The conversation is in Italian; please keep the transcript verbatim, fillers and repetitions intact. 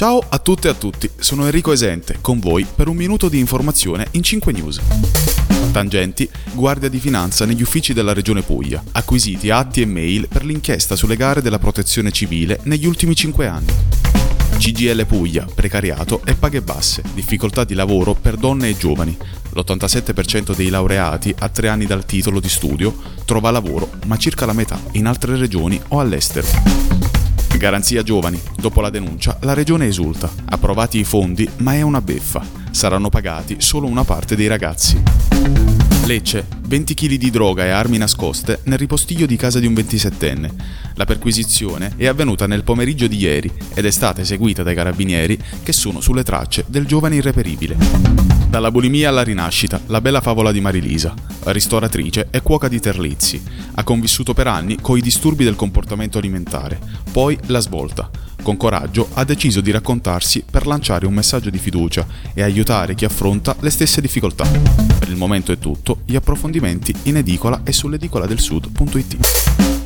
Ciao a tutte e a tutti, sono Enrico Esente, con voi per un minuto di informazione in cinque news. Tangenti, Guardia di Finanza negli uffici della Regione Puglia, acquisiti atti e mail per l'inchiesta sulle gare della protezione civile negli ultimi cinque anni. C G I L Puglia, precariato e paghe basse, difficoltà di lavoro per donne e giovani. L'ottantasette per cento dei laureati a tre anni dal titolo di studio trova lavoro, ma circa la metà in altre regioni o all'estero. Garanzia giovani. Dopo la denuncia, la regione esulta. Approvati i fondi, ma è una beffa. Saranno pagati solo una parte dei ragazzi. Lecce. venti chili di droga e armi nascoste nel ripostiglio di casa di un ventisettenne. La perquisizione è avvenuta nel pomeriggio di ieri ed è stata eseguita dai carabinieri che sono sulle tracce del giovane irreperibile. Dalla bulimia alla rinascita, la bella favola di Marilisa, ristoratrice e cuoca di Terlizzi. Ha convissuto per anni coi disturbi del comportamento alimentare, poi la svolta. Con coraggio ha deciso di raccontarsi per lanciare un messaggio di fiducia e aiutare chi affronta le stesse difficoltà. Per il momento è tutto, gli approfondimenti in edicola e sull'edicola del sud punto it.